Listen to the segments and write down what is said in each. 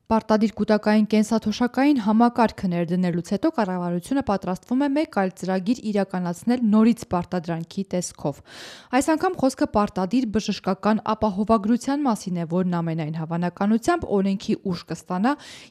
Պարտադիր կուտակային կենսաթոշակային համակարգը ներդնելուց հետո կառավարությունը պատրաստվում է մեկ այլ ծրագիր իրականացնել նորից պարտադրանքի տեսքով։ Այս անգամ խոսքը պարտադիր բժշկական ապահովագրության մասին է, որն ամենայն հավանականությամբ օրենքի ուժ կստանա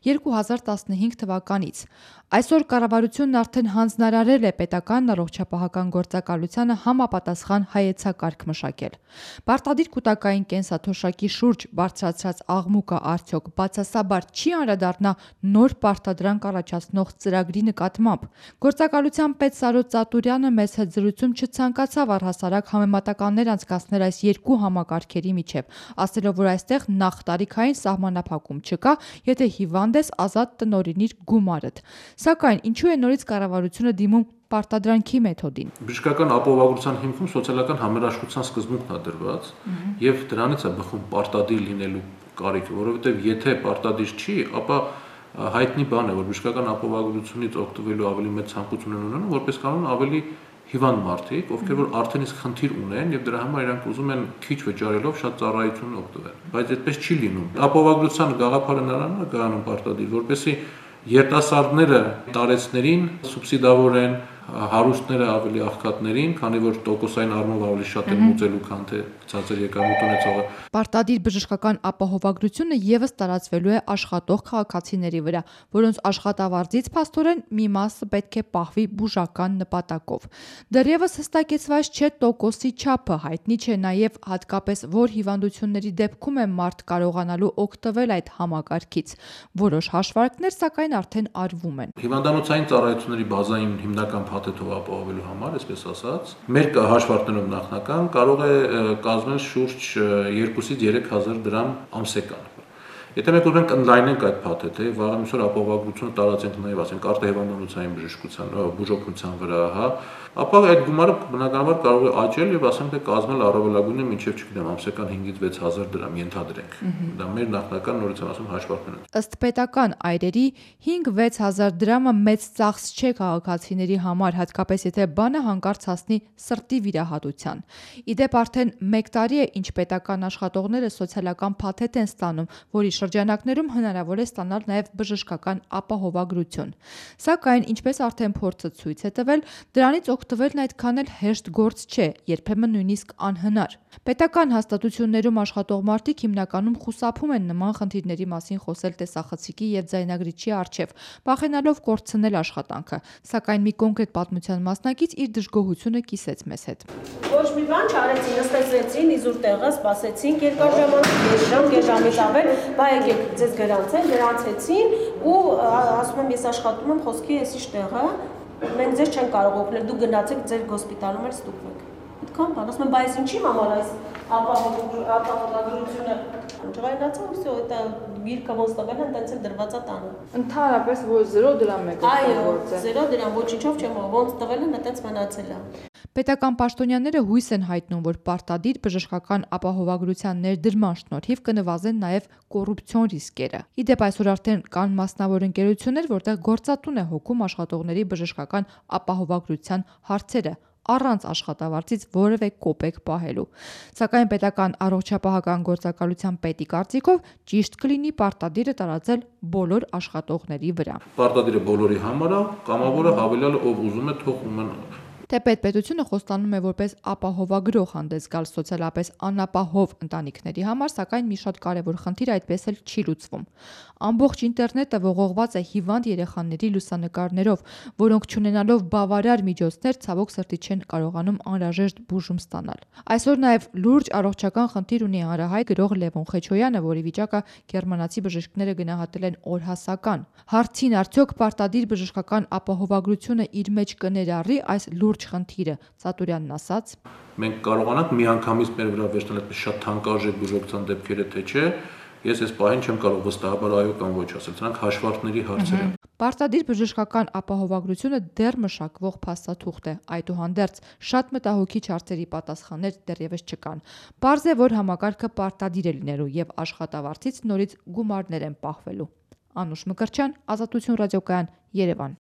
2015 թվականից։ Այսօր կառավարությունն արդեն հանձնարարել է պետական առողջապահական գործակալությանը համապատասխան հայեցակարգ մշակել։ Պարտադիր կուտակային կենսաթոշակի շուրջ բարձրացած աղմուկը արդյոք բացասաբար չի անդրադառնա նոր պարտադրանք առաջացնող ծրագրի նկատմամբ։ Գործակալության պետ Սարոտ Ծատուրյանը մեծ հետ զրույցում չցանկացավ առհասարակ համեմատականներ անցկացնել այս երկու համակարգերի միջև, ասելով, որ այստեղ նախ տարիքային սահմանափակում չկա, եթե հիվանդ ես, ազատ տնօրինիր գումարդ։ Սակայն ինչու է նորից կառավարությունը դիմում պարտադրանքի մեթոդին։ Բժշկական ապահովագրության հիմքում սոցիալական համերաշխության սկզբունքն է դրված եւ դրանից է բխում պարտադիր լինելու կարիքը, որովհետեւ եթե պարտադիր չի, ապա հայտնի բան է, որ բժշկական ապահովագրությունից օգտվելու ավելի մեծ ցանկություն են ունենում, որպես կանոն ավելի հիվանդ մարդիկ, ովքեր որ արդեն իսկ խնդիր ունեն եւ դրա համար իրանք ուզում են քիչ վճարելով շատ ծառայություն օգտվել։ Բայց այդպես չի լինում։ Ապահովագրության գաղափարը նրանն է կայանում պարտադիր, որպեսզի երիտասարդները տարեցներին սուբսիդավորեն, հարուստները ավելի աղքատներին, քանի որ տոկոսային առումով ավելի շատ է մուծելու, քան թե ցածր եկամուտ ունեցողը։ Պարտադիր բժշկական ապահովագրությունը եւս տարածվելու է աշխատող քաղաքացիների վրա, որոնց աշխատավարձից փաստորեն մի մասը պետք է պահվի բուժական նպատակով։ Դեռևս հստակեցված չէ տոկոսի չափը, հայտնի չէ նաեւ հատկապես որ հիվանդությունների դեպքում է մարդ կարողանալու օգտվել այդ համակարգից։ Որոշ հաշվարկներ սակայն արդեն արվում են։ Հիվանդանոցային ծառայությունների բազային հիմնական փաթեթով ապահովելու համար, այսպես ասած, մեր հաշվարկներով նախնական կարող է կազմել շուրջ 2-ից 3000 դրամ ամսեկան։ Եթե մենք ուզում ենք ընդլայնենք այդ փաթեթը, վաղը միսօր ապահովագրությունը տարածենք նաև, ասենք, արտահիվանդանոցային բժշկության, բուժօգնության վրա, ապա այդ գումարը բնականաբար կարող է աճել եւ ասենք թե կազմել առավելագույնը մինչեւ, չգիտեմ, ամսական 5-ից 6000 դրամ ենթադրենք։ Դա մեր նախնական նորից եմ ասում հաշվարկներն են։ Ըստ պետական այրերի 5-6000 դրամը մեծ ծախս չէ քաղաքացիների համար, հատկապես եթե բանը հանկարծ հասնի սրտի վիրահատության։ Իդեպ արդեն 1 տարի է, ինչ պետական աշխատողները սոցիալական փաթեթ են ստանում, որի շրջանակներում հնարավոր է ստանալ նաև բժշկական ապահովագրություն։ Սակայն, ինչպես արդեն փորձը ցույց է տվել, դրանից օգտվելն այդքան էլ հեշտ գործ չէ, երբեմն նույնիսկ անհնար։ Պետական հաստատություններում աշխատող մարդիկ հիմնականում խուսափում են նման խնդիրների մասին խոսել տեսախցիկի եւ ձայնագրիչի առջև, վախենալով կորցնել աշխատանքը։ Սակայն մի կոնկրետ պատմության մասնակից իր դժգոհությունը կիսեց մեզ հետ։ Ոչ մի բան չարեցին, նստեցին, իզուր տեղը, սպասեցին երկար ժամանակ, գեժամից ավել, բա եկեք ձեզ գրանցեցին ու ասում եմ ես աշխատում եմ խոսքի էսի տեղը, մենք ձեզ չեն կարող օգնել, դուք գնացեք ձեր հոսպիտալում էլ ստուգվեք։ Այդքան բան, ասում եմ, բայց ինչի համար այս ապահովագրությունը ջղայնացա, всё, это գիրքը ոնց տվել են, տենց էլ դրված է տանը։ Ընդհանրապես որ 0 դրամ եք գործը։ Այո, 0 դրամ, ոչինչով չեմ, ոնց տվել են, այդպես մնացել է։ Պետական պաշտոնյաները հույս են հայտնում, որ պարտադիր բժշկական ապահովագրության ներդրման շնորհիվ կնվազեն նաև կոռուպցիոն ռիսկերը։ Իդեպ այսօր արդեն կան մասնավոր ընկերություններ, որտեղ գործատուն է հոգում աշխատողների բժշկական ապահովագրության հարցերը առանց աշխատավարձից որևէ կոպեկ պահելու։ Սակայն պետական առողջապահական գործակալության պետի կարծիքով ճիշտ կլինի պարտադիրը տարածել բոլոր աշխատողների վրա։ Պարտադիրը բոլորի համար է, կամավորը հավելյալը ով ուզում է թող ումեն Թե պետությունը խոստանում է որպես ապահովագրող հանդես գալ սոցիալապես անապահով ընտանիքների համար, սակայն մի շատ կարևոր խնդիր այդպես էլ չի լուծվում։ Ամբողջ ինտերնետը ողողված է հիվանդ երեխաների լուսանկարներով, որոնք չունենալով բավարար միջոցներ ցավոք սրտի չեն կարողանում անհրաժեշտ բուժում ստանալ։ Այսօր նաև լուրջ առողջական խնդիր ունի հանրահայտ գրող Լևոն Խեչոյանը, որի վիճակը գերմանացի բժիշկները գնահատել են օրհասական։ Հարցին արդյոք պարտադիր բժշկական ապահովագրությունը իր մեջ կներառի այս լուրջ խնդիրը, Ծատուրյանն ասաց. Մենք կարողանանք միանգամից մեր վրա վերցնել այդպես շատ թանկարժեք բուժօգնության դեպքերը, թե չէ, ես այս պահին չեմ կարող վստահաբար այո կամ ոչ ասել, սրանք հաշվարկների հարցեր են։ Պարտադիր բժշկական ապահովագրությունը դեռ մշակվող փաստաթուղթ է, այդուհանդերձ շատ մտահոգիչ հարցերի պատասխաններ դեռևս չկան։ Պարզ է, որ համակարգը պարտադիր է լինելու եւ աշխատավարձից նորից գումարներ են պահվելու։ Անուշ Մկրտչյան, Ազատություն ռադիոկայան, Երևան։